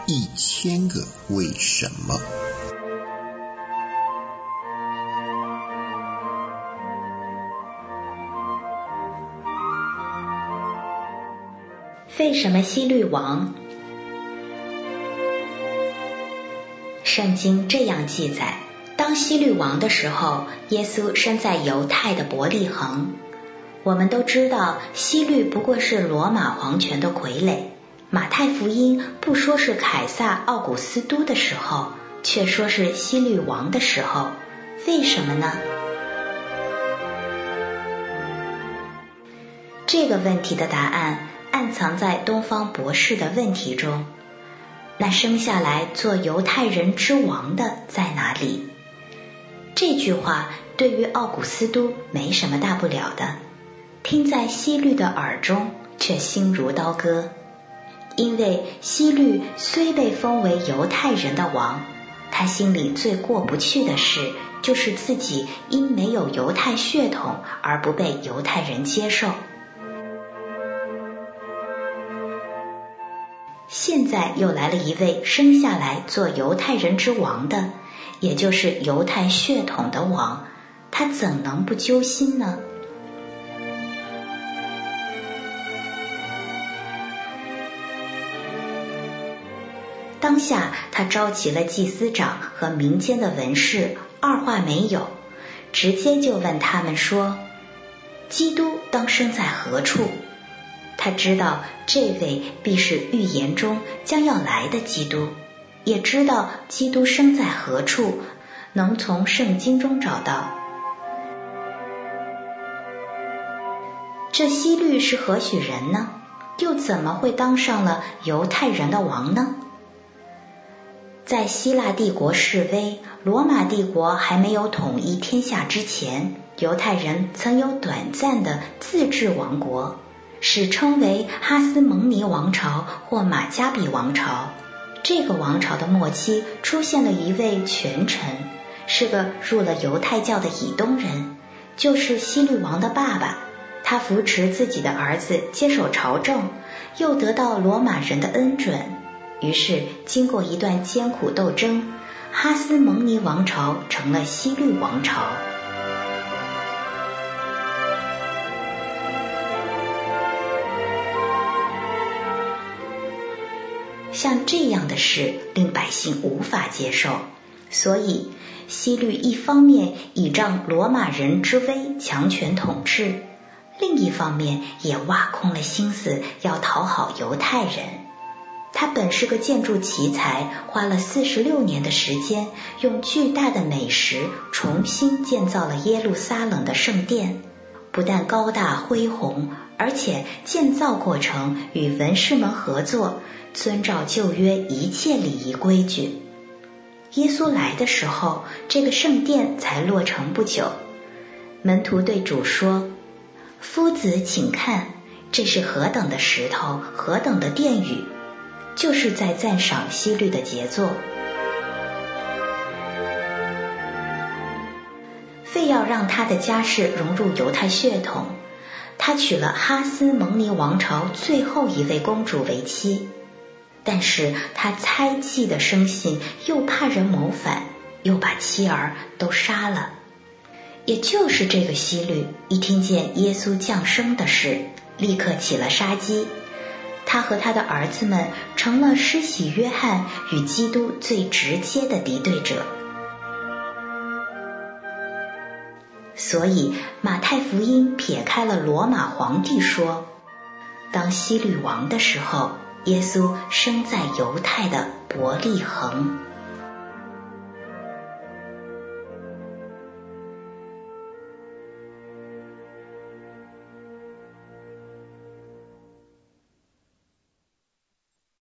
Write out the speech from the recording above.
1000个为什么。 为什么希律王？圣经这样记载，当希律王的时候，耶稣生在犹太的伯利恒。我们都知道希律不过是罗马皇权的傀儡，马太福音不说是凯撒奥古斯都的时候，却说是希律王的时候，为什么呢？这个问题的答案暗藏在东方博士的问题中。那生下来做犹太人之王的在哪里？这句话对于奥古斯都没什么大不了的，听在希律的耳中却心如刀割。因为希律虽被封为犹太人的王，他心里最过不去的事就是自己因没有犹太血统而不被犹太人接受。现在又来了一位生下来做犹太人之王的，也就是犹太血统的王，他怎能不揪心呢？当下他召集了祭司长和民间的文士，二话没有，直接就问他们说，基督当生在何处？他知道这位必是预言中将要来的基督，也知道基督生在何处，能从圣经中找到。这希律是何许人呢？又怎么会当上了犹太人的王呢？在希腊帝国式微，罗马帝国还没有统一天下之前，犹太人曾有短暂的自治王国，史称为哈斯蒙尼王朝或马加比王朝。这个王朝的末期出现了一位权臣，是个入了犹太教的以东人，就是希律王的爸爸。他扶持自己的儿子接手朝政，又得到罗马人的恩准，于是经过一段艰苦斗争，哈斯蒙尼王朝成了希律王朝。像这样的事令百姓无法接受，所以希律一方面倚仗罗马人之威强权统治，另一方面也挖空了心思要讨好犹太人。他本是个建筑奇才，花了46年的时间，用巨大的美石重新建造了耶路撒冷的圣殿，不但高大恢宏，而且建造过程与文士们合作，遵照旧约一切礼仪规矩。耶稣来的时候，这个圣殿才落成不久。门徒对主说，夫子请看，这是何等的石头，何等的殿宇，就是在赞赏希律的杰作。非要让他的家世融入犹太血统，他娶了哈斯蒙尼王朝最后一位公主为妻，但是他猜忌的生性，又怕人谋反，又把妻儿都杀了。也就是这个希律一听见耶稣降生的事，立刻起了杀机，他和他的儿子们成了施洗约翰与基督最直接的敌对者。所以马太福音撇开了罗马皇帝说，当希律王的时候，耶稣生在犹太的伯利恒。